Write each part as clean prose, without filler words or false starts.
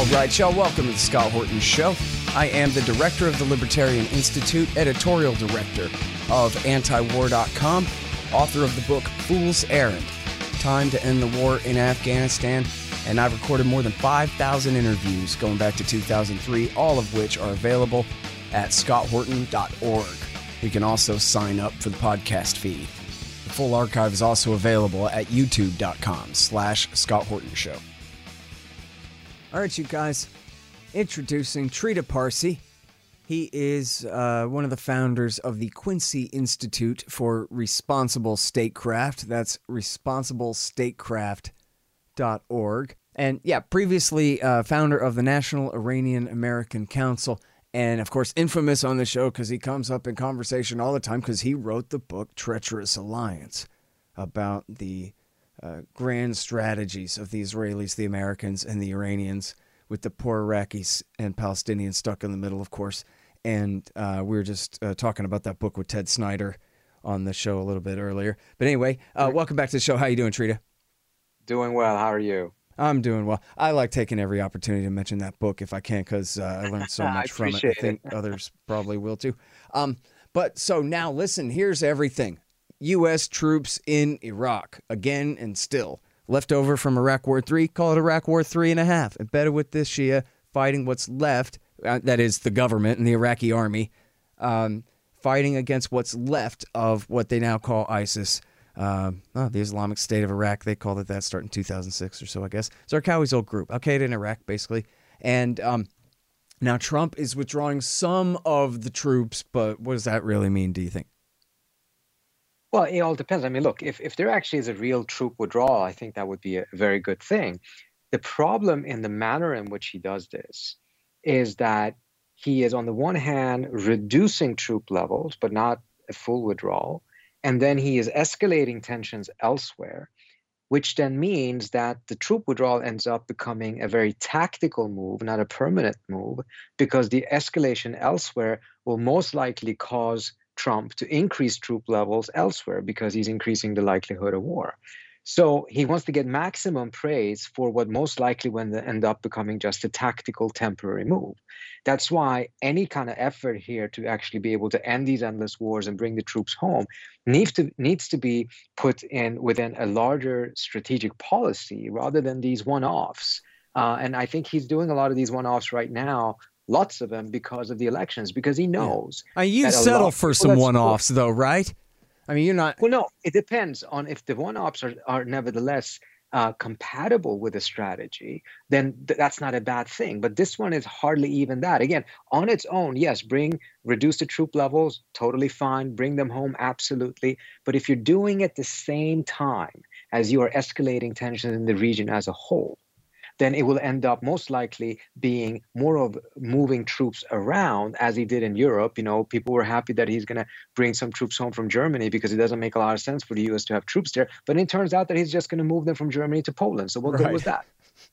All right, y'all, welcome to the Scott Horton Show. I am the director of the Libertarian Institute, editorial director of antiwar.com, author of the book Fool's Errand, Time to End the War in Afghanistan, and I've recorded more than 5,000 interviews going back to 2003, all of which are available at scotthorton.org. You can also sign up for the podcast feed. The full archive is also available at youtube.com/Scott Horton Show. All right, you guys, introducing Trita Parsi. He is one of the founders of the Quincy Institute for Responsible Statecraft. That's responsiblestatecraft.org. And yeah, previously founder of the National Iranian American Council. And of course, infamous on the show because he comes up in conversation all the time because he wrote the book Treacherous Alliance about the grand strategies of the Israelis, the Americans, and the Iranians, with the poor Iraqis and Palestinians stuck in the middle, of course. And we were just talking about that book with Ted Snyder on the show a little bit earlier. But anyway, welcome back to the show. How you doing, Trita? Doing well. How are you? I'm doing well. I like taking every opportunity to mention that book if I can because I learned so much from it. I think others probably will too. But so now listen, here's everything. U.S. troops in Iraq, again and still. Left over from Iraq War III, call it Iraq War 3.5. Embedded with this Shia, fighting what's left, that is the government and the Iraqi army, fighting against what's left of what they now call ISIS. The Islamic State of Iraq, they called it that starting in 2006 or so, I guess. Zarqawi's old group, Al-Qaeda in Iraq, basically. And now Trump is withdrawing some of the troops, but what does that really mean, do you think? Well, it all depends. I mean, look, if there actually is a real troop withdrawal, I think that would be a very good thing. The problem in the manner in which he does this is that he is, on the one hand, reducing troop levels, but not a full withdrawal. And then he is escalating tensions elsewhere, which then means that the troop withdrawal ends up becoming a very tactical move, not a permanent move, because the escalation elsewhere will most likely cause Trump to increase troop levels elsewhere because he's increasing the likelihood of war. So he wants to get maximum praise for what most likely will end up becoming just a tactical temporary move. That's why any kind of effort here to actually be able to end these endless wars and bring the troops home needs to be put in within a larger strategic policy rather than these one-offs. And I think he's doing a lot of these one-offs right now, lots of them, because of the elections, because he knows. You settle for some one-offs, though, right? I mean, you're not. Well, no, it depends on if the one-offs are nevertheless compatible with the strategy, then that's not a bad thing. But this one is hardly even that. Again, on its own, yes, reduce the troop levels, totally fine. Bring them home, absolutely. But if you're doing it at the same time as you are escalating tensions in the region as a whole, then it will end up most likely being more of moving troops around as he did in Europe. You know, people were happy that he's going to bring some troops home from Germany because it doesn't make a lot of sense for the U.S. to have troops there. But it turns out that he's just going to move them from Germany to Poland. So what good was that?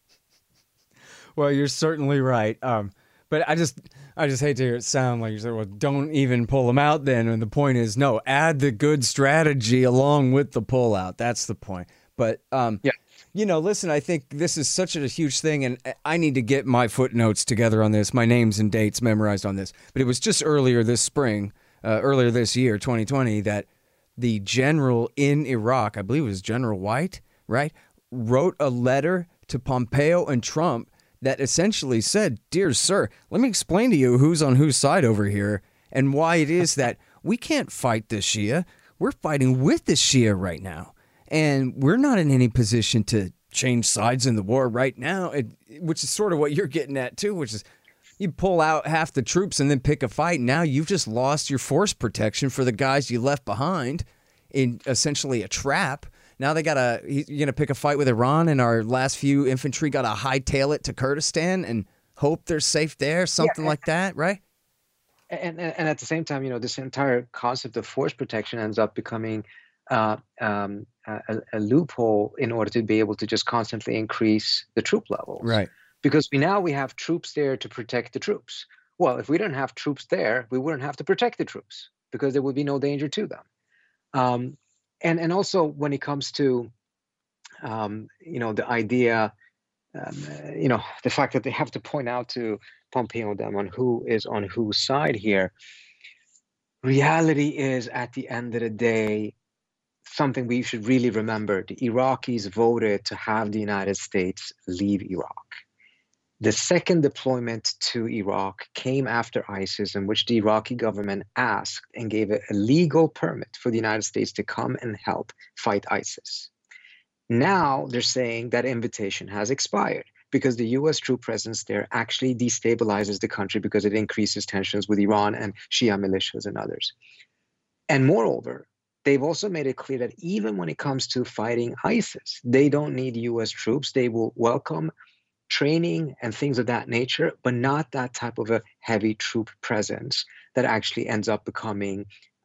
Well, you're certainly right. But I just hate to hear it sound like you said, well, don't even pull them out then. And the point is, no, add the good strategy along with the pullout. That's the point. But yeah. You know, listen, I think this is such a huge thing, and I need to get my footnotes together on this, my names and dates memorized on this. But it was just earlier this spring, earlier this year, 2020, that the general in Iraq, I believe it was General White, right, wrote a letter to Pompeo and Trump that essentially said, "Dear sir, let me explain to you who's on whose side over here and why it is that we can't fight the Shia. We're fighting with the Shia right now. And we're not in any position to change sides in the war right now," which is sort of what you're getting at, too, which is you pull out half the troops and then pick a fight. Now you've just lost your force protection for the guys you left behind in essentially a trap. Now you're going to pick a fight with Iran, and our last few infantry got to hightail it to Kurdistan and hope they're safe there, something like that, right? And at the same time, you know, this entire concept of force protection ends up becoming a loophole in order to be able to just constantly increase the troop levels. Right. Because we have troops there to protect the troops. Well, if we didn't have troops there, we wouldn't have to protect the troops because there would be no danger to them. And also when it comes to, the idea the fact that they have to point out to Pompeo them on who is on whose side here. Reality is, at the end of the day, something we should really remember. The Iraqis voted to have the United States leave Iraq. The second deployment to Iraq came after ISIS, in which the Iraqi government asked and gave a legal permit for the United States to come and help fight ISIS. Now they're saying that invitation has expired because the US troop presence there actually destabilizes the country because it increases tensions with Iran and Shia militias and others. And moreover, they've also made it clear that even when it comes to fighting ISIS, they don't need US troops. They will welcome training and things of that nature, but not that type of a heavy troop presence that actually ends up becoming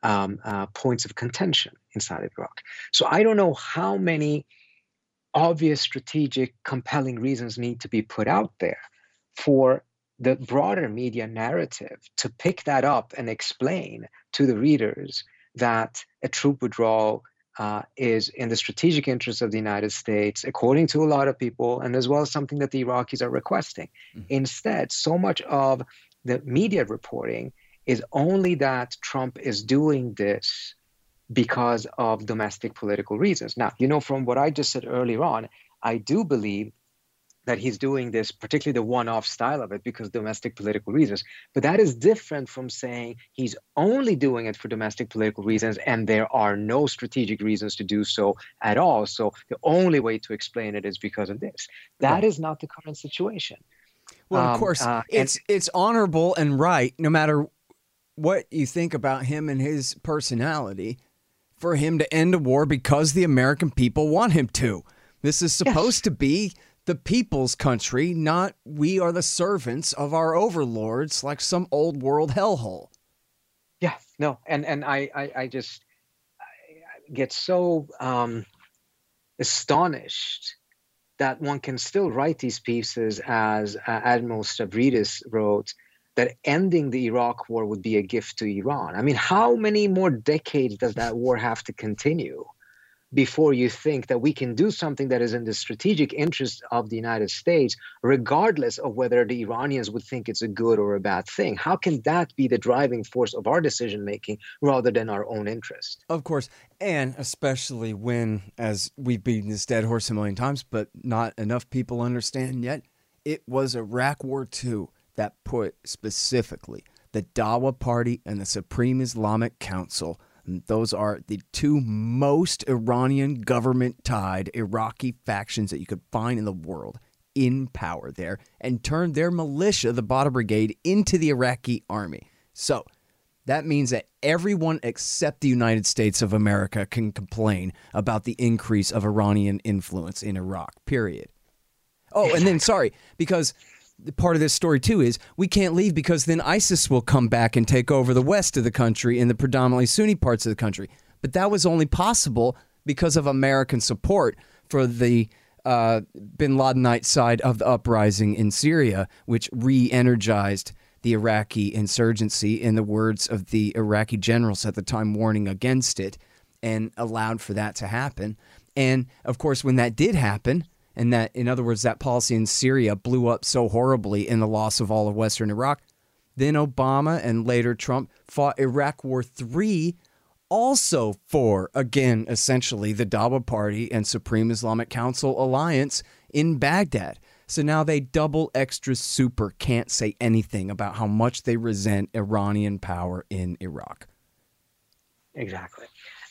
points of contention inside of Iraq. So I don't know how many obvious, strategic, compelling reasons need to be put out there for the broader media narrative to pick that up and explain to the readers that a troop withdrawal is in the strategic interest of the United States, according to a lot of people, and as well as something that the Iraqis are requesting. Mm-hmm. Instead, so much of the media reporting is only that Trump is doing this because of domestic political reasons. Now, from what I just said earlier on, I do believe that he's doing this, particularly the one-off style of it, because domestic political reasons. But that is different from saying he's only doing it for domestic political reasons and there are no strategic reasons to do so at all. So the only way to explain it is because of this. That is not the current situation. Well, of course, it's honorable and right, no matter what you think about him and his personality, for him to end a war because the American people want him to. This is supposed to be the people's country, not we are the servants of our overlords like some old world hellhole. Yeah, no. And I just get so astonished that one can still write these pieces as Admiral Stavridis wrote, that ending the Iraq war would be a gift to Iran. I mean, how many more decades does that war have to continue before you think that we can do something that is in the strategic interest of the United States, regardless of whether the Iranians would think it's a good or a bad thing? How can that be the driving force of our decision-making rather than our own interest? Of course, and especially when, as we've beaten this dead horse a million times, but not enough people understand yet, it was Iraq War II that put specifically the Dawa Party and the Supreme Islamic Council. Those are the two most Iranian government-tied Iraqi factions that you could find in the world in power there, and turned their militia, the Badr Brigade, into the Iraqi army. So that means that everyone except the United States of America can complain about the increase of Iranian influence in Iraq, period. Oh, and then, because part of this story, too, is we can't leave because then ISIS will come back and take over the west of the country and the predominantly Sunni parts of the country. But that was only possible because of American support for the bin Ladenite side of the uprising in Syria, which re-energized the Iraqi insurgency, in the words of the Iraqi generals at the time warning against it, and allowed for that to happen. And, of course, when that did happen, and that, in other words, that policy in Syria blew up so horribly in the loss of all of Western Iraq, then Obama and later Trump fought Iraq War III also for, again, essentially the Dawa Party and Supreme Islamic Council alliance in Baghdad. So now they double extra super can't say anything about how much they resent Iranian power in Iraq. Exactly.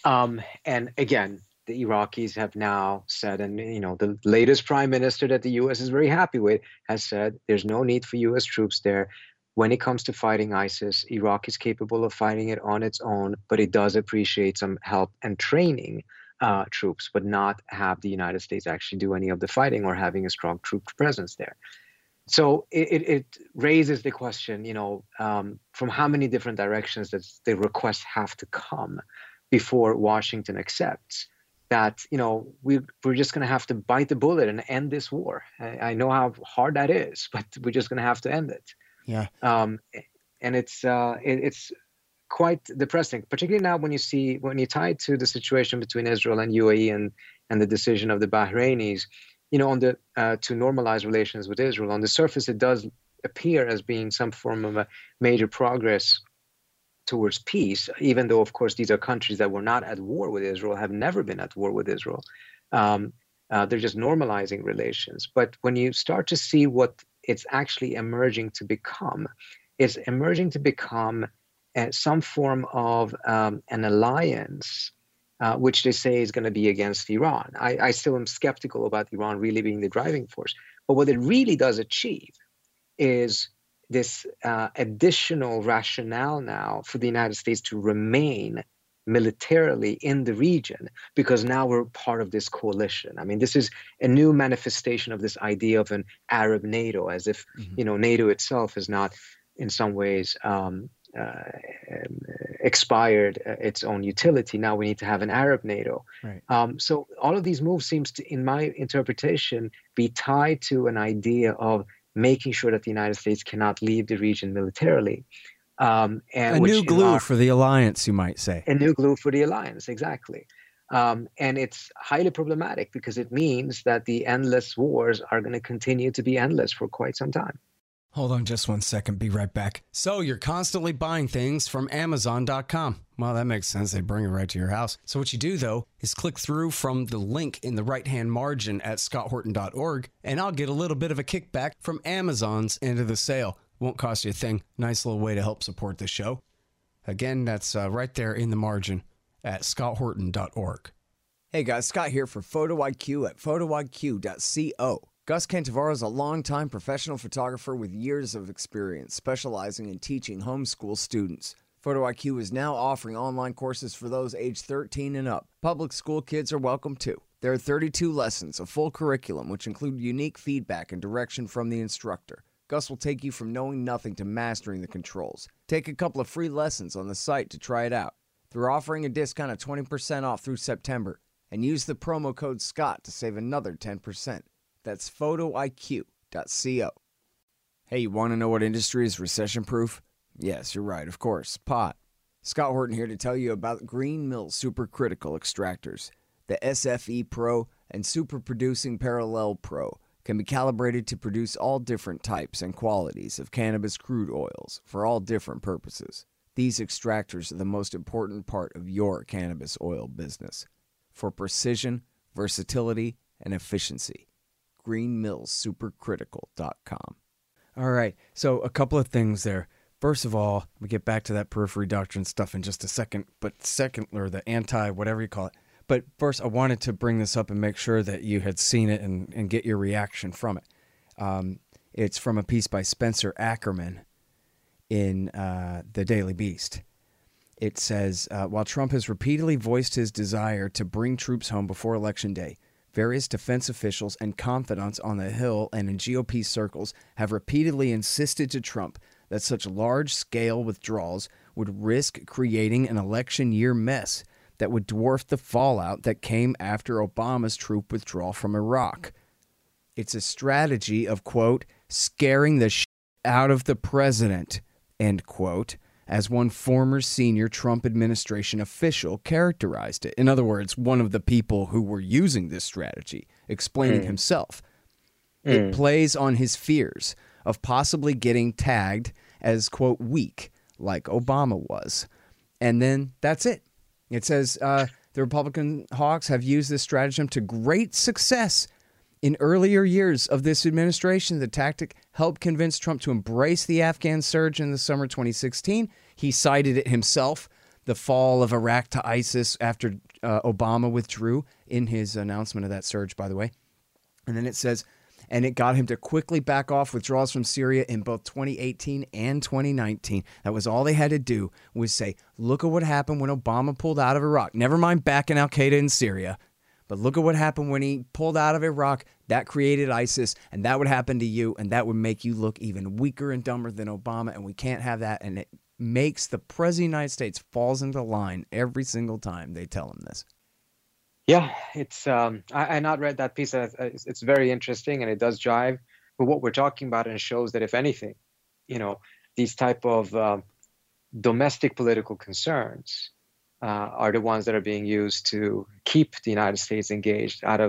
And again, the Iraqis have now said, and the latest prime minister that the U.S. is very happy with has said there's no need for U.S. troops there. When it comes to fighting ISIS, Iraq is capable of fighting it on its own, but it does appreciate some help and training troops, but not have the United States actually do any of the fighting or having a strong troop presence there. So it raises the question, from how many different directions does the request have to come before Washington accepts that, we're just going to have to bite the bullet and end this war. I know how hard that is, but we're just going to have to end it. Yeah. And it's quite depressing, particularly now when you tie it to the situation between Israel and UAE and the decision of the Bahrainis. on the to normalize relations with Israel. On the surface, it does appear as being some form of a major progress towards peace, even though, of course, these are countries that were not at war with Israel, have never been at war with Israel. They're just normalizing relations. But when you start to see what it's actually emerging to become, it's emerging to become some form of an alliance, which they say is going to be against Iran. I still am skeptical about Iran really being the driving force. But what it really does achieve is this additional rationale now for the United States to remain militarily in the region, because now we're part of this coalition. I mean, this is a new manifestation of this idea of an Arab NATO, as if, NATO itself is not in some ways expired its own utility. Now we need to have an Arab NATO. Right. So all of these moves seems to, in my interpretation, be tied to an idea of making sure that the United States cannot leave the region militarily. And a new glue for the alliance, you might say. A new glue for the alliance, exactly. And it's highly problematic because it means that the endless wars are going to continue to be endless for quite some time. Hold on just 1 second. Be right back. So you're constantly buying things from Amazon.com. Well, that makes sense. They bring it right to your house. So what you do, though, is click through from the link in the right-hand margin at scotthorton.org, and I'll get a little bit of a kickback from Amazon's end of the sale. Won't cost you a thing. Nice little way to help support the show. Again, that's right there in the margin at scotthorton.org. Hey guys, Scott here for Photo IQ at photoiq.co. Gus Cantavaro is a longtime professional photographer with years of experience specializing in teaching homeschool students. Photo IQ is now offering online courses for those aged 13 and up. Public school kids are welcome too. There are 32 lessons, a full curriculum, which include unique feedback and direction from the instructor. Gus will take you from knowing nothing to mastering the controls. Take a couple of free lessons on the site to try it out. They're offering a discount of 20% off through September, and use the promo code SCOTT to save another 10%. That's photoiq.co. Hey, you want to know what industry is recession-proof? Yes, you're right, of course, pot. Scott Horton here to tell you about Green Mill Supercritical Extractors. The SFE Pro and Super Producing Parallel Pro can be calibrated to produce all different types and qualities of cannabis crude oils for all different purposes. These extractors are the most important part of your cannabis oil business for precision, versatility, and efficiency. greenmillsupercritical.com. All right, so a couple of things there. First of all, we get back to that periphery doctrine stuff in just a second, but second, or the anti, whatever you call it. But first, I wanted to bring this up and make sure that you had seen it and get your reaction from it. It's from a piece by Spencer Ackerman in the Daily Beast. It says, while Trump has repeatedly voiced his desire to bring troops home before Election Day, various defense officials and confidants on the Hill and in GOP circles have repeatedly insisted to Trump that such large-scale withdrawals would risk creating an election year mess that would dwarf the fallout that came after Obama's troop withdrawal from Iraq. It's a strategy of, quote, scaring the shit out of the president, end quote, as one former senior Trump administration official characterized it. In other words, one of the people who were using this strategy, explaining himself. It plays on his fears of possibly getting tagged as, quote, weak, like Obama was. And then that's it. It says the Republican hawks have used this stratagem to great success. In earlier years of this administration, the tactic helped convince Trump to embrace the Afghan surge in the summer 2016. He cited it himself, the fall of Iraq to ISIS after Obama withdrew in his announcement of that surge, by the way. And then it says, and it got him to quickly back off withdrawals from Syria in both 2018 and 2019. That was all they had to do, was say, look at what happened when Obama pulled out of Iraq. Never mind backing al-Qaeda in Syria. But look at what happened when he pulled out of Iraq. That created ISIS, and that would happen to you, and that would make you look even weaker and dumber than Obama, and we can't have that. And it makes the President of the United States falls into line every single time they tell him this. Yeah, it's I not read that piece. It's very interesting, and it does jive with what we're talking about, and it shows that if anything, these type of domestic political concerns are the ones that are being used to keep the United States engaged out of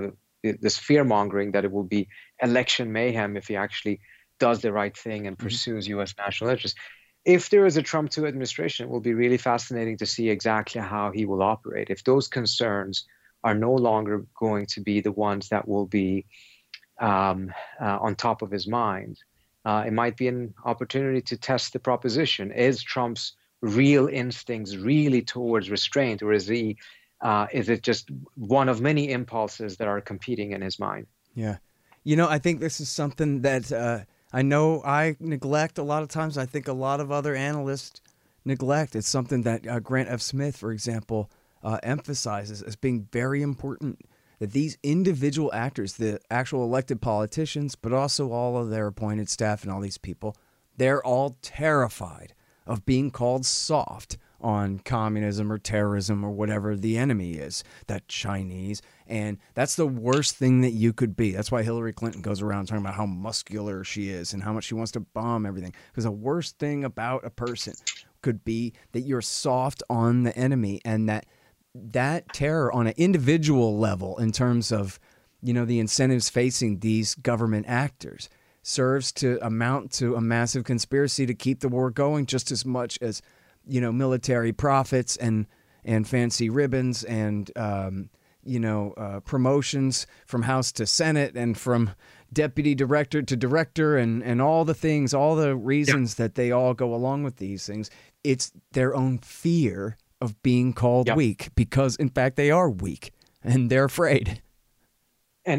this fear mongering that it will be election mayhem if he actually does the right thing and pursues U.S. national interests. If there is a Trump 2 administration, it will be really fascinating to see exactly how he will operate. If those concerns are no longer going to be the ones that will be on top of his mind, it might be an opportunity to test the proposition. Is Trump's real instincts really towards restraint, or is it just one of many impulses that are competing in his mind? Yeah. You know, I think this is something that I know I neglect a lot of times. I think a lot of other analysts neglect. It's something that Grant F. Smith, for example, emphasizes as being very important, that these individual actors, the actual elected politicians, but also all of their appointed staff and all these people, they're all terrified of being called soft on communism or terrorism or whatever the enemy is, that Chinese. And that's the worst thing that you could be. That's why Hillary Clinton goes around talking about how muscular she is and how much she wants to bomb everything. Because the worst thing about a person could be that you're soft on the enemy, and that terror on an individual level in terms of, you know, the incentives facing these government actors serves to amount to a massive conspiracy to keep the war going just as much as, you know, military profits and fancy ribbons and, promotions from House to Senate and from deputy director to director and all the things, all the reasons that they all go along with these things. It's their own fear of being called weak, because in fact they are weak and they're afraid. And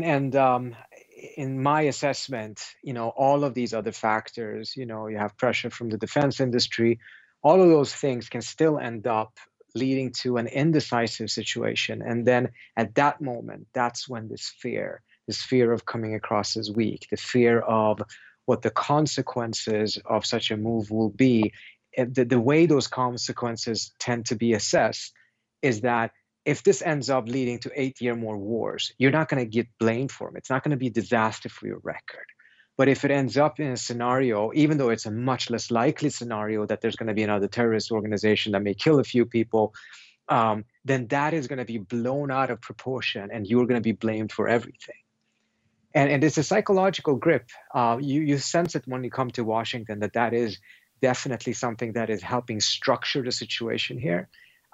in my assessment, you know, all of these other factors, you know, you have pressure from the defense industry, all of those things can still end up leading to an indecisive situation. And then at that moment, that's when this fear of coming across as weak, the fear of what the consequences of such a move will be, the way those consequences tend to be assessed is that if this ends up leading to 8-year more wars, you're not going to get blamed for them. It's not going to be a disaster for your record. But if it ends up in a scenario, even though it's a much less likely scenario that there's going to be another terrorist organization that may kill a few people, then that is going to be blown out of proportion and you're going to be blamed for everything. And it's a psychological grip. You sense it when you come to Washington, that is definitely something that is helping structure the situation here,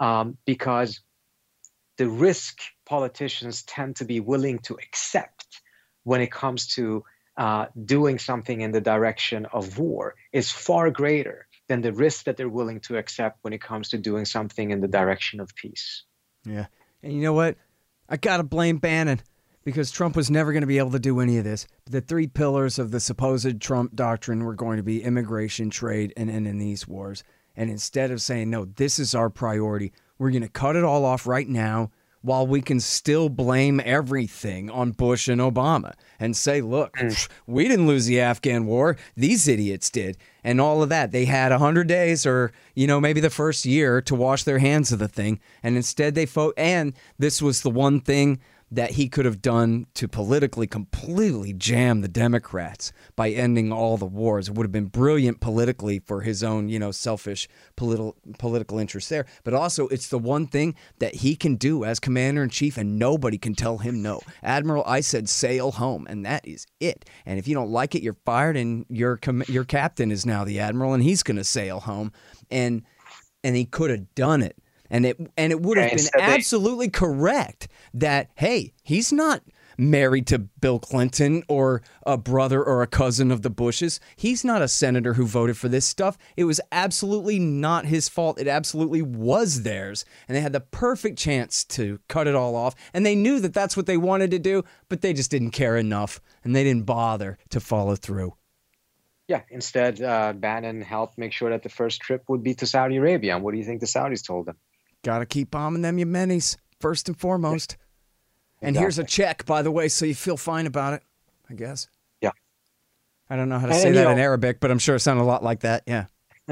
because the risk politicians tend to be willing to accept when it comes to doing something in the direction of war is far greater than the risk that they're willing to accept when it comes to doing something in the direction of peace. Yeah. And you know what? I got to blame Bannon, because Trump was never going to be able to do any of this. The 3 pillars of the supposed Trump doctrine were going to be immigration, trade, and ending these wars. And instead of saying, no, this is our priority, we're going to cut it all off right now, while we can still blame everything on Bush and Obama and say, look, we didn't lose the Afghan war. These idiots did. And all of that. They had 100 days or, you know, maybe the first year to wash their hands of the thing. And instead they and this was the one thing that he could have done to politically completely jam the Democrats by ending all the wars. It would have been brilliant politically for his own, you know, selfish political interests there. But also, it's the one thing that he can do as commander-in-chief, and nobody can tell him no. Admiral, I said sail home, and that is it. And if you don't like it, you're fired, and your captain is now the admiral, and he's going to sail home. And he could have done it. And it would have been absolutely correct that, hey, he's not married to Bill Clinton or a brother or a cousin of the Bushes. He's not a senator who voted for this stuff. It was absolutely not his fault. It absolutely was theirs. And they had the perfect chance to cut it all off. And they knew that that's what they wanted to do, but they just didn't care enough. And they didn't bother to follow through. Yeah, instead, Bannon helped make sure that the first trip would be to Saudi Arabia. And what do you think the Saudis told them? Got to keep bombing them Yemenis, first and foremost. Yeah. And here's a check, by the way, so you feel fine about it, I guess. Yeah. I don't know how to say that in Arabic, but I'm sure it sounded a lot like that, yeah.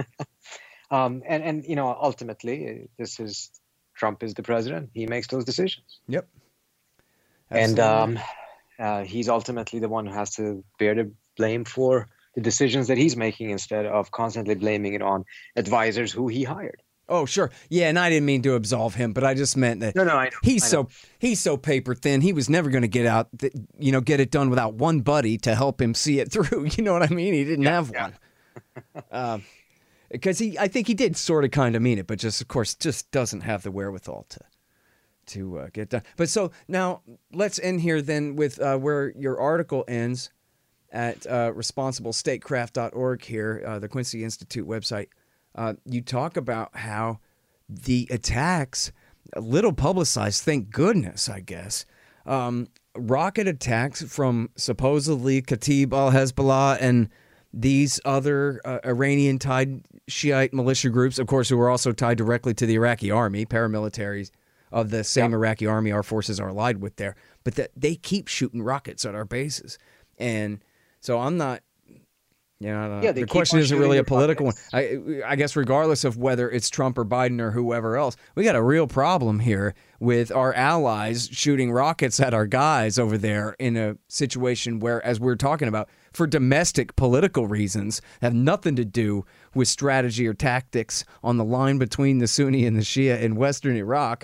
And ultimately, Trump is the president. He makes those decisions. Yep. Absolutely. And he's ultimately the one who has to bear the blame for the decisions that he's making instead of constantly blaming it on advisors who he hired. Oh, sure. Yeah, and I didn't mean to absolve him, but I just meant that No, no, I know. he's I know. he's so paper thin. He was never going to get it done without one buddy to help him see it through. You know what I mean? He didn't have one. Because I think he did sort of kind of mean it, but just, of course, just doesn't have the wherewithal to get done. But so now let's end here then with where your article ends at responsiblestatecraft.org here, the Quincy Institute website. You talk about how the attacks, a little publicized, thank goodness, I guess, rocket attacks from supposedly Kataib al-Hezbollah and these other Iranian-tied Shiite militia groups, of course, who are also tied directly to the Iraqi army, paramilitaries of the same Iraqi army our forces are allied with there, but that they keep shooting rockets at our bases. And so I'm not, the question isn't really a political one. I guess regardless of whether it's Trump or Biden or whoever else, we got a real problem here with our allies shooting rockets at our guys over there in a situation where, as we're talking about, for domestic political reasons, have nothing to do with strategy or tactics on the line between the Sunni and the Shia in western Iraq,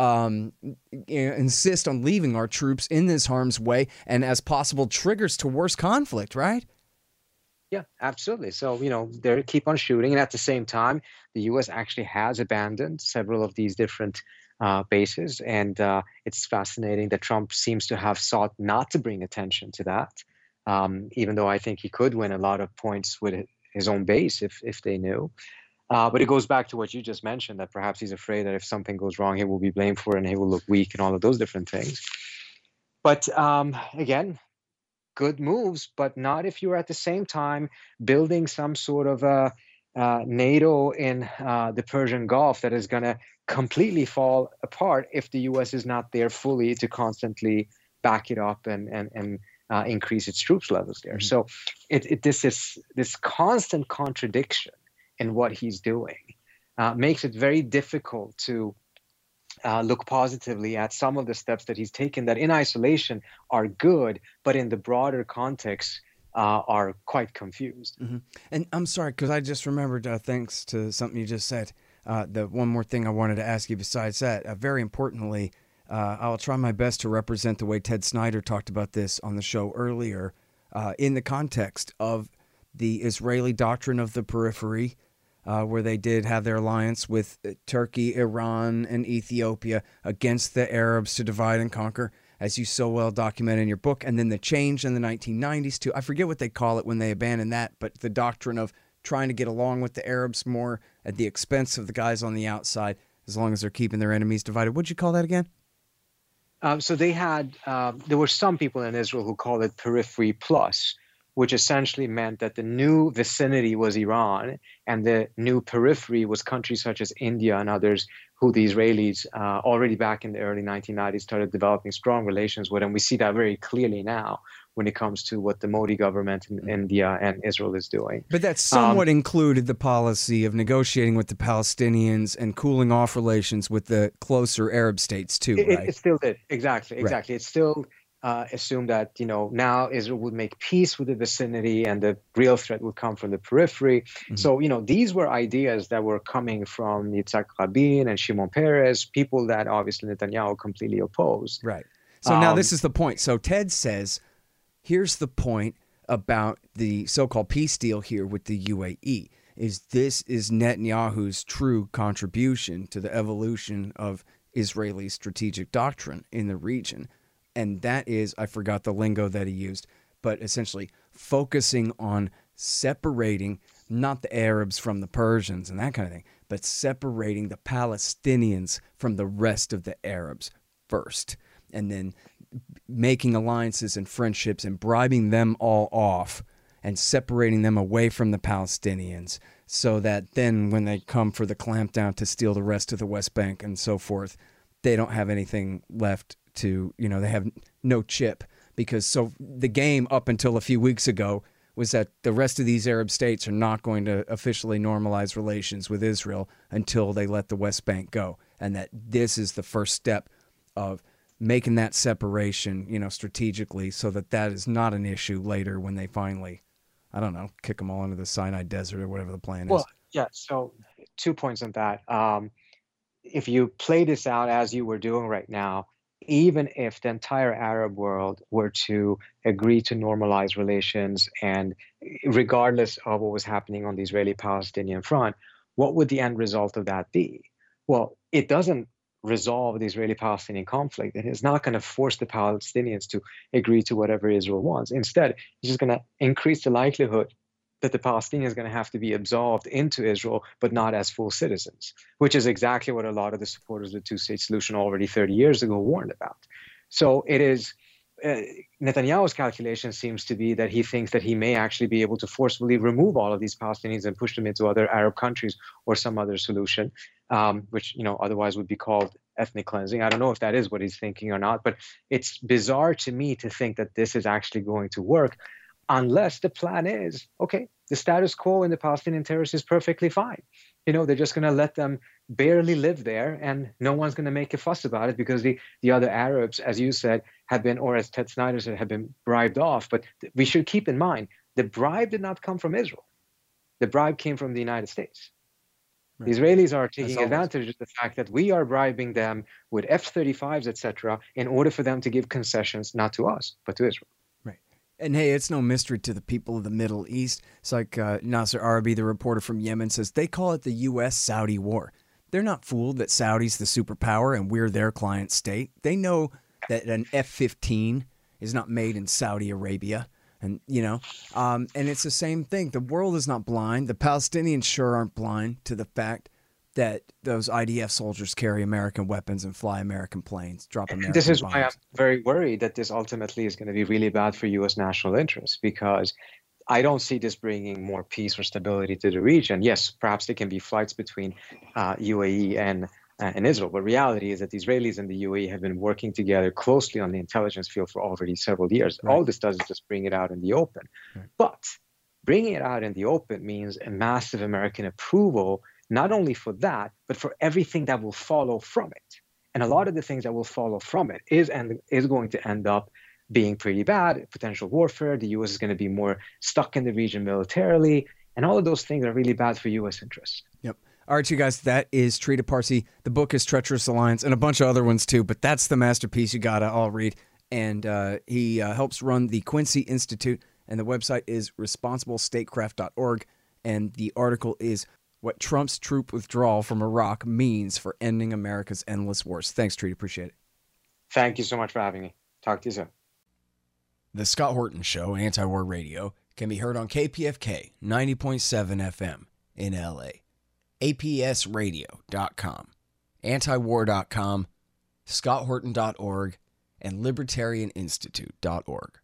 insist on leaving our troops in this harm's way and as possible triggers to worse conflict, right? Yeah, absolutely. So, they keep on shooting. And at the same time, the U.S. actually has abandoned several of these different bases. And it's fascinating that Trump seems to have sought not to bring attention to that, even though I think he could win a lot of points with his own base if they knew. But it goes back to what you just mentioned, that perhaps he's afraid that if something goes wrong, he will be blamed for it and he will look weak and all of those different things. But again, good moves, but not if you're at the same time building some sort of NATO in the Persian Gulf that is going to completely fall apart if the U.S. is not there fully to constantly back it up and increase its troops levels there. So this constant contradiction in what he's doing makes it very difficult to look positively at some of the steps that he's taken that in isolation are good, but in the broader context are quite confused. Mm-hmm. And I'm sorry, because I just remembered, thanks to something you just said, the one more thing I wanted to ask you besides that, very importantly, I'll try my best to represent the way Ted Snyder talked about this on the show earlier in the context of the Israeli doctrine of the periphery, where they did have their alliance with Turkey, Iran, and Ethiopia against the Arabs to divide and conquer, as you so well document in your book, and then the change in the 1990s too. I forget what they call it when they abandoned that, but the doctrine of trying to get along with the Arabs more at the expense of the guys on the outside, as long as they're keeping their enemies divided. What'd you call that again? So they had, there were some people in Israel who called it Periphery Plus, which essentially meant that the new vicinity was Iran and the new periphery was countries such as India and others who the Israelis already back in the early 1990s started developing strong relations with. And we see that very clearly now when it comes to what the Modi government in India and Israel is doing. But that somewhat included the policy of negotiating with the Palestinians and cooling off relations with the closer Arab states too, right? It still did. Exactly. Right. It still assumed that, now Israel would make peace with the vicinity and the real threat would come from the periphery. Mm-hmm. So, these were ideas that were coming from Yitzhak Rabin and Shimon Peres, people that obviously Netanyahu completely opposed. Right. So now this is the point. So Ted says, here's the point about the so-called peace deal here with the UAE, is this is Netanyahu's true contribution to the evolution of Israeli strategic doctrine in the region. And that is, I forgot the lingo that he used, but essentially focusing on separating not the Arabs from the Persians and that kind of thing, but separating the Palestinians from the rest of the Arabs first, and then making alliances and friendships and bribing them all off and separating them away from the Palestinians so that then when they come for the clampdown to steal the rest of the West Bank and so forth, they don't have anything left to, they have no chip, because so the game up until a few weeks ago was that the rest of these Arab states are not going to officially normalize relations with Israel until they let the West Bank go, and that this is the first step of making that separation, strategically, so that that is not an issue later when they finally, I don't know, kick them all into the Sinai Desert or whatever the plan is. Well, yeah, so 2 points on that. If you play this out as you were doing right now, even if the entire Arab world were to agree to normalize relations, and regardless of what was happening on the Israeli-Palestinian front, what would the end result of that be? Well, it doesn't resolve the Israeli-Palestinian conflict. It is not going to force the Palestinians to agree to whatever Israel wants. Instead, it's just going to increase the likelihood that the Palestinians are going to have to be absolved into Israel, but not as full citizens, which is exactly what a lot of the supporters of the two-state solution already 30 years ago warned about. So it is, Netanyahu's calculation seems to be that he thinks that he may actually be able to forcefully remove all of these Palestinians and push them into other Arab countries or some other solution, which otherwise would be called ethnic cleansing. I don't know if that is what he's thinking or not, but it's bizarre to me to think that this is actually going to work, unless the plan is, okay, the status quo in the Palestinian territories is perfectly fine. They're just going to let them barely live there, and no one's going to make a fuss about it because the other Arabs, as you said, have been, or as Ted Snyder said, have been bribed off. But we should keep in mind, the bribe did not come from Israel. The bribe came from the United States. Right. The Israelis are taking advantage of the fact that we are bribing them with F-35s, etc., in order for them to give concessions, not to us, but to Israel. And hey, it's no mystery to the people of the Middle East. It's like Nasser Arabi, the reporter from Yemen, says they call it the U.S.-Saudi war. They're not fooled that Saudi's the superpower and we're their client state. They know that an F-15 is not made in Saudi Arabia. And, and it's the same thing. The world is not blind. The Palestinians sure aren't blind to the fact that those IDF soldiers carry American weapons and fly American planes, drop American bombs. This is why I'm very worried that this ultimately is going to be really bad for U.S. national interests, because I don't see this bringing more peace or stability to the region. Yes, perhaps there can be flights between UAE and Israel, but reality is that the Israelis and the UAE have been working together closely on the intelligence field for already several years. Right. All this does is just bring it out in the open. Right. But bringing it out in the open means a massive American approval, not only for that, but for everything that will follow from it. And a lot of the things that will follow from it is going to end up being pretty bad. Potential warfare, the U.S. is going to be more stuck in the region militarily, and all of those things are really bad for U.S. interests. Yep. All right, you guys, that is Trita Parsi. The book is Treacherous Alliance, and a bunch of other ones too, but that's the masterpiece you got to all read. And he helps run the Quincy Institute, and the website is responsiblestatecraft.org, and the article is What Trump's Troop Withdrawal from Iraq Means for Ending America's Endless Wars. Thanks, Treat. Appreciate it. Thank you so much for having me. Talk to you soon. The Scott Horton Show, Anti-War Radio, can be heard on KPFK 90.7 FM in L.A., APSradio.com, antiwar.com, scotthorton.org, and libertarianinstitute.org.